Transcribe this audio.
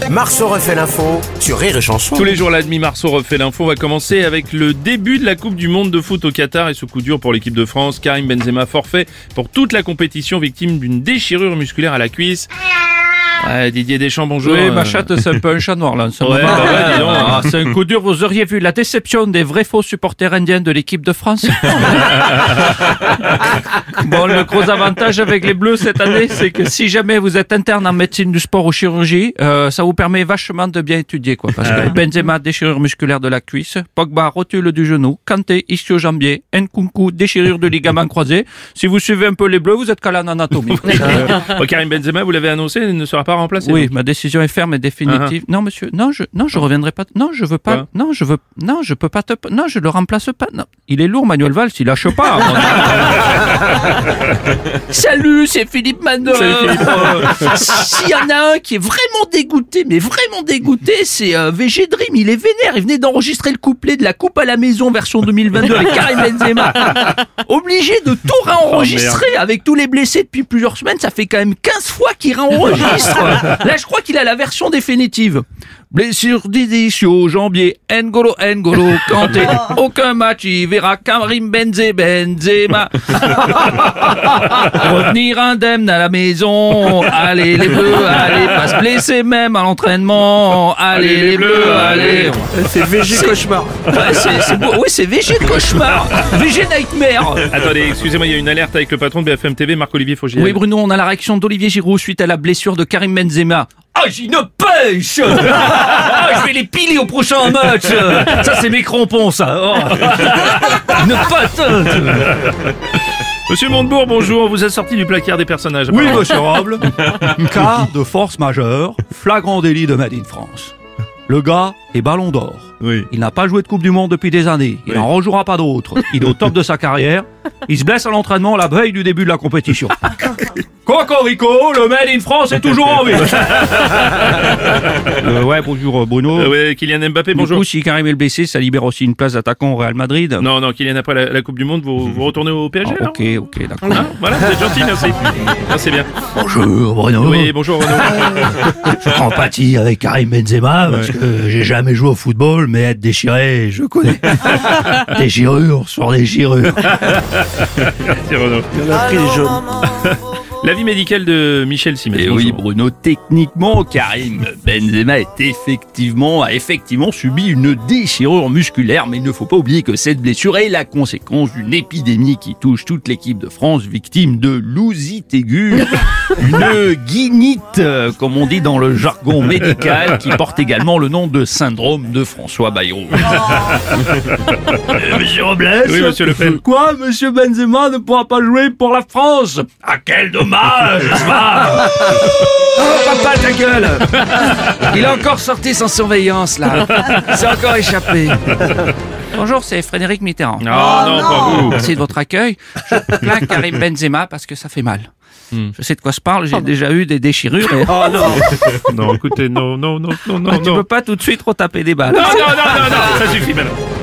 Marceau refait l'info sur Rire et Chanson. Tous les jours, la demi-Marceau refait l'info. On va commencer avec le début de la Coupe du Monde de foot au Qatar et ce coup dur pour l'équipe de France. Karim Benzema forfait pour toute la compétition, victime d'une déchirure musculaire à la cuisse. Didier Deschamps, bonjour. Oui, ma chatte, c'est un peu un chat noir, là, en ce moment. Dis donc. Ah, c'est un coup dur. Vous auriez vu la déception des vrais faux supporters indiens de l'équipe de France. Bon, le gros avantage avec les Bleus cette année, c'est que si jamais vous êtes interne en médecine du sport ou chirurgie, ça vous permet vachement de bien étudier, quoi. Parce que Benzema, déchirure musculaire de la cuisse, Pogba, rotule du genou, Kanté, ischio-jambier, Nkunku, déchirure de ligament croisé. Si vous suivez un peu les Bleus, vous êtes calé en anatomie. Karim Benzema, vous l'avez annoncé, ne sera pas remplacé. Oui, ma décision est ferme et définitive. Non, monsieur, je reviendrai pas. Non, je veux pas. Je peux pas non, je le remplace pas. Non, il est lourd, Manuel Valls, il lâche pas. Salut, c'est Philippe Manœuvre. S'il y en a un qui est vraiment dégoûté, c'est VG Dream. Il est vénère. Il venait d'enregistrer le couplet de la Coupe à la maison version 2022 avec Karim Benzema. Obligé de tout réenregistrer avec tous les blessés depuis plusieurs semaines. Ça fait quand même 15 fois qu'il réenregistre. Là, je crois qu'il a la version définitive. Blessure d'ischio, jambier, N'Golo, Kanté. Aucun match, il verra Karim Benzema. Revenir indemne à la maison. Allez, les Bleus, allez, pas se blesser même à l'entraînement. Allez, les Bleus, allez. C'est VG Cauchemar. Ouais, c'est VG Cauchemar. VG Nightmare. Attendez, excusez-moi, il y a une alerte avec le patron de BFM TV, Marc-Olivier Fogiel. Oui, Bruno, on a la réaction d'Olivier Giroud suite à la blessure de Karim Benzema. Ah, j'ai une pêche. Je vais les piler au prochain match. Ça, c'est mes crampons, ça. Oh. Une patate. Monsieur Montebourg, bonjour. Vous êtes sorti du placard des personnages. Oui, monsieur Roble. Cas de force majeure, flagrant délit de Made in France. Le gars est ballon d'or. Oui. Il n'a pas joué de Coupe du Monde depuis des années. Il n'en rejouera pas d'autres. Il est au top de sa carrière. Il se blesse à l'entraînement la veille du début de la compétition. Cocorico, le Made in France est toujours en vie. Ouais, bonjour Bruno. Ouais, Kylian Mbappé, bonjour. Du coup, si Karim est blessé, ça libère aussi une place d'attaquant au Real Madrid. Non, Kylian, après la Coupe du Monde, vous retournez au PSG, alors Ok, d'accord. Voilà, vous êtes gentil, merci. Ah, c'est bien. Bonjour Bruno. Oui, bonjour Renaud. Je compatis avec Karim Benzema parce que j'ai jamais joué au football, mais être déchiré, je connais. Déchirure sur déchirure. Merci Renaud. On a pris les jaunes. L'avis médical de Michel Simès. Et oui, Bruno, techniquement, Karim Benzema a effectivement subi une déchirure musculaire, mais il ne faut pas oublier que cette blessure est la conséquence d'une épidémie qui touche toute l'équipe de France, victime de l'ousite aiguë, une guinite, comme on dit dans le jargon médical, qui porte également le nom de syndrome de François Bayrou. Monsieur Robles. Oui, monsieur Le Pen. Quoi, monsieur Benzema ne pourra pas jouer pour la France? Ah, quel dommage, ça. Oh, papa, ta gueule! Il a encore sorti sans surveillance, là. Il s'est encore échappé. Bonjour, c'est Frédéric Mitterrand. Non, pas vous. Merci de votre accueil. Je plains Karim Benzema parce que ça fait mal. Je sais de quoi je parle, j'ai déjà eu des déchirures. Et... Oh non. Non, écoutez, non. Tu peux pas tout de suite retaper des balles. Non, ça suffit maintenant.